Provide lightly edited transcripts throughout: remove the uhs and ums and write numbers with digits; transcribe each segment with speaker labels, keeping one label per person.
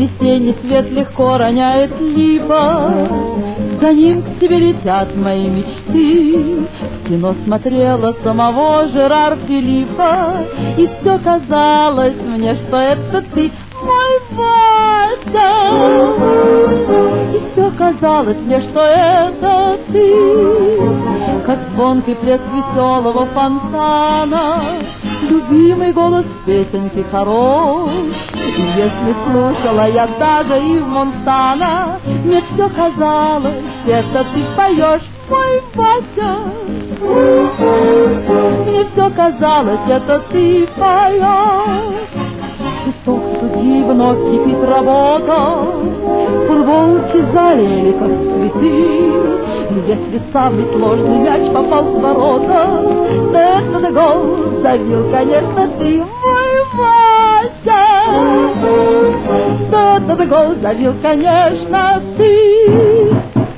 Speaker 1: Весенний свет легко роняет липа, за ним к тебе летят мои мечты. В кино смотрела самого Жерар Филиппа, и все казалось мне, что это ты, мой Вася. И все казалось мне, что это ты, как звонкий плеск веселого фонтана, любимый голос песенки хорош. И если слушала я даже и в Монтана, мне все казалось, это ты поешь, мой Вася. Мне все казалось, это ты поешь. Листок судьи вновь кипит работа, футболки залили, как цветы. И если самый сложный мяч попал в ворота, то этот гол забил, конечно, ты, мой Вася. То этот гол забил, конечно, ты.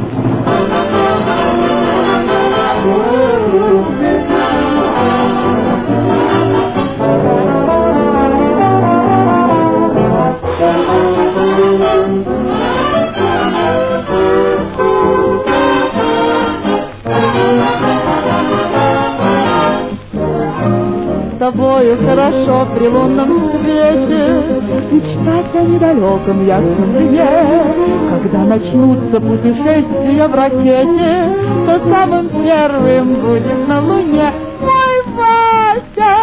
Speaker 1: С тобою хорошо при лунном свете мечтать о недалеком ясном дне. Когда начнутся путешествия в ракете, то самым первым будет на Луне мой Вася.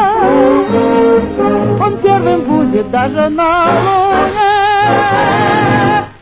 Speaker 1: Он первым будет даже на Луне.